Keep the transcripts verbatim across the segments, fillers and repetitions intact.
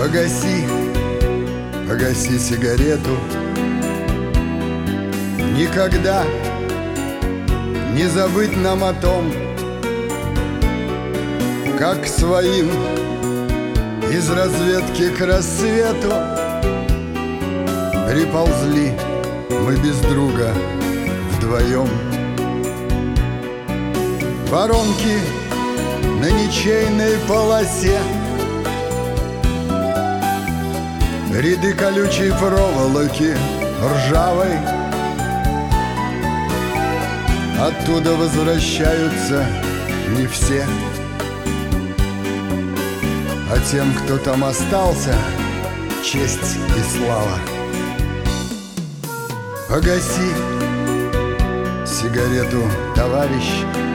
Погаси, погаси сигарету. Никогда не забыть нам о том, как своим из разведки к рассвету приползли мы без друга вдвоем. Воронки на ничейной полосе, ряды колючей проволоки ржавой. Оттуда возвращаются не все, а тем, кто там остался, честь и слава. Погаси сигарету, товарищ,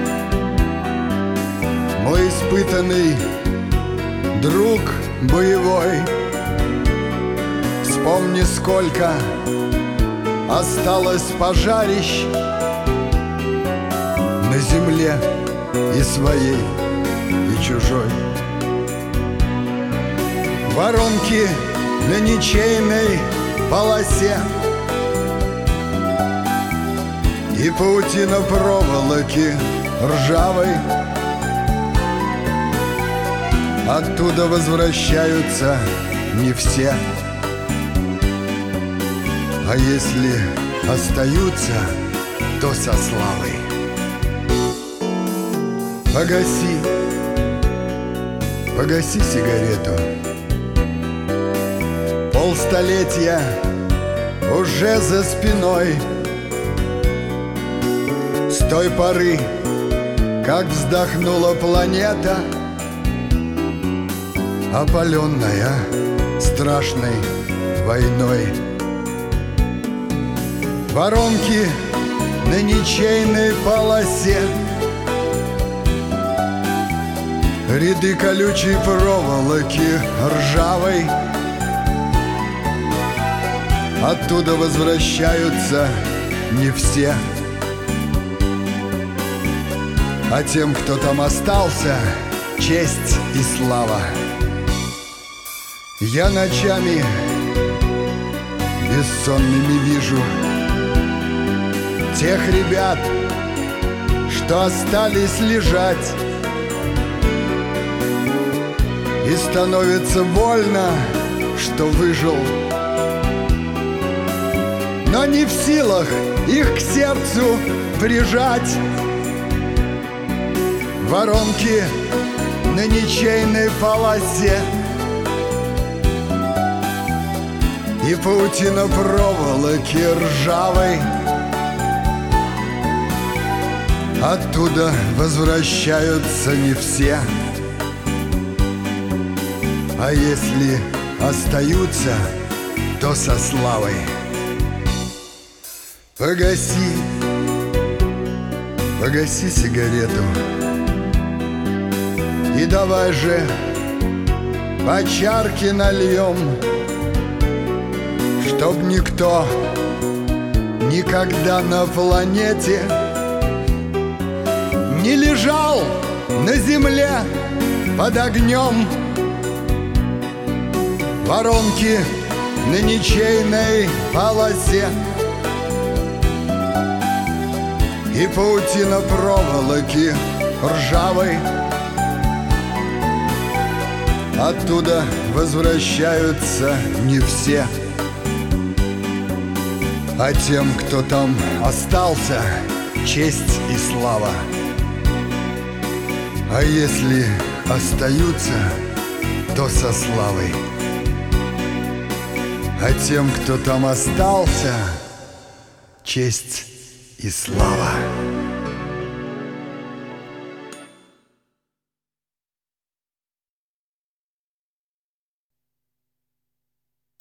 мой испытанный друг боевой. Вспомни, сколько осталось пожарищ на земле и своей, и чужой. Воронки на ничейной полосе и паутина проволоки ржавой. Оттуда возвращаются не все, а если остаются, то со славой. Погаси, погаси сигарету. Полстолетия уже за спиной, с той поры, как вздохнула планета, опаленная страшной войной. Воронки на ничейной полосе, ряды колючей проволоки ржавой. Оттуда возвращаются не все, а тем, кто там остался, честь и слава. Я ночами бессонными вижу тех ребят, что остались лежать, и становится больно, что выжил, но не в силах их к сердцу прижать. Воронки на ничейной полосе и паутина проволоки ржавой. Оттуда возвращаются не все, а если остаются, то со славой. Погаси, погаси сигарету и давай же по чарке нальем, чтоб никто никогда на планете не лежал на земле под огнем. Воронки на ничейной полосе и паутина проволоки ржавой. Оттуда возвращаются не все, а тем, кто там остался, честь и слава. А если остаются, то со славой. А тем, кто там остался, честь и слава.